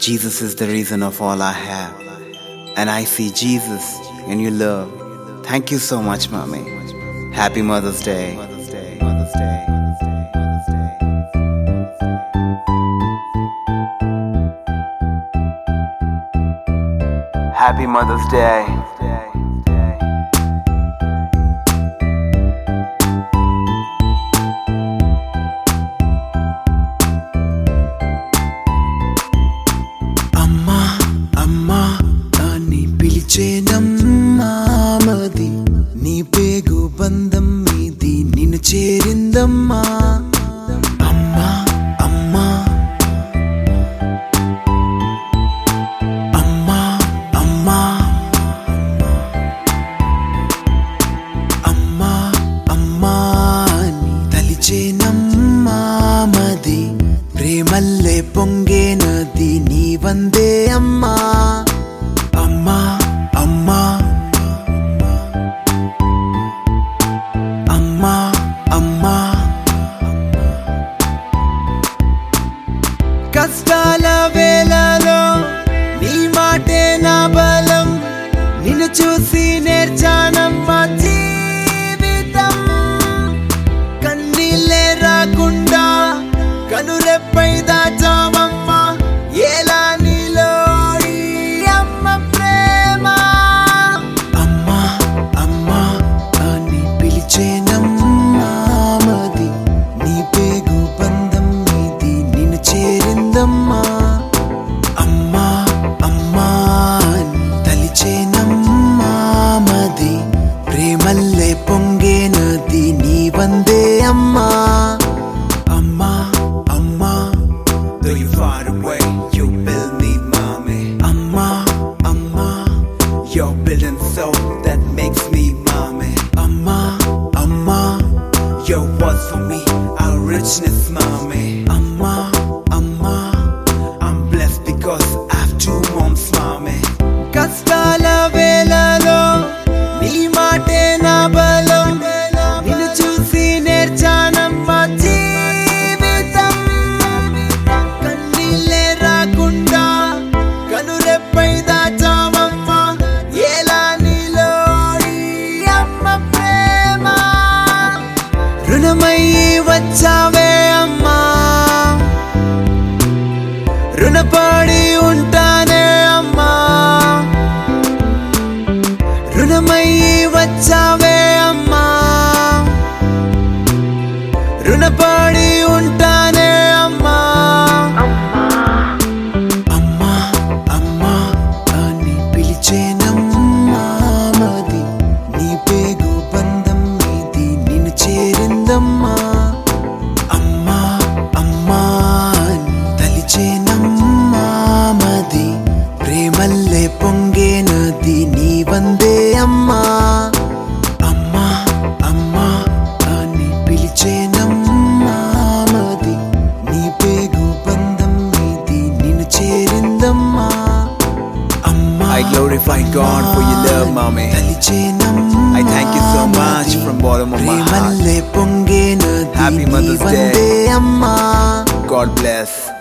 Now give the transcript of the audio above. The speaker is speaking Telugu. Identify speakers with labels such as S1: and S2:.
S1: Jesus is the reason of all I have, and I see Jesus in your love. Thank you so much, Mommy. Happy Mother's Day. Happy Mother's Day.
S2: అమ్మా అమ్మా అని పిలిచేనమ్మా మది నీ పేగు బంధం మీది నిన్ను చేరిందమ్మా అమ్మా అమ్మా అమ్మా అమ్మా అమ్మా అమ్మా అని తలిచేనమ్మా మది ప్రేమల్లే పొంగే నది నీ వందే అమ్మా అమ్మా అమ్మా అమ్మా అమ్మా కష్టాల వేళలో నీ మాటే నా బలం నిన్ను చూసి నేర్చానమ్మా జీవితం కన్నీళ్ళే రాకుండా కనురెప్పై దాచావమ్మా ఎలా నీలో ఈ అమ్మ ప్రేమ అమ్మా అమ్మా అని పిలిచేనమ్మా మది నీ పేగు బంధం మీది నిన్ను చేరిందమ్మా అమ్మా అమ్మా అని తలిచేనమ్మా మది ప్రేమల్లే పొంగే నది నీ వందే అమ్మా అమ్మా అమ్మా
S1: Though you're far away, you build me, Mommy.
S2: అమ్మా అమ్మా
S1: You're building soul that makes me, Mommy.
S2: అమ్మా అమ్మా
S1: Your words for me are richness, Mommy.
S2: అమ్మా అమ్మా
S1: I'm blessed because I have two moms, Mommy.
S2: కష్టాల వేళలో నీ మాటే నా బలం నిన్ను చూసి నేర్చానమ్మా జీవితం కన్నీళ్ళే రాకుండా కనురెప్పై దాచావమ్మా ఎలా నీలో ఈ అమ్మ ప్రేమ రుణమయ్యి వచ్చావే అమ్మా రుణపడి ఉంటానే అమ్మా రుణమయ్యి వచ్చావే అమ్మా రుణపడి ఉంటానే అమ్మా అమ్మా అమ్మా అని పిలిచేనమ్మా మది నీ పేగు బంధం మీది నిన్ను చేరిందమ్మా అమ్మా అమ్మా అని తలిచేనమ్మా మది ప్రేమల్లే పొంగే నది నీ వందే అమ్మా అమ్మా అమ్మా అని పిలిచేనమ్మా మది నీ పేగు బంధం మీది నిన్ను చేరిందమ్మా అమ్మా
S1: I glorify God for your love, Mommy.
S2: తలిచేనమ్మా
S1: I thank you so much from bottom of my heart.
S2: ప్రేమల్లే పొంగే నది
S1: Happy
S2: నీ
S1: Mother's Day.
S2: వందే అమ్మా
S1: God bless.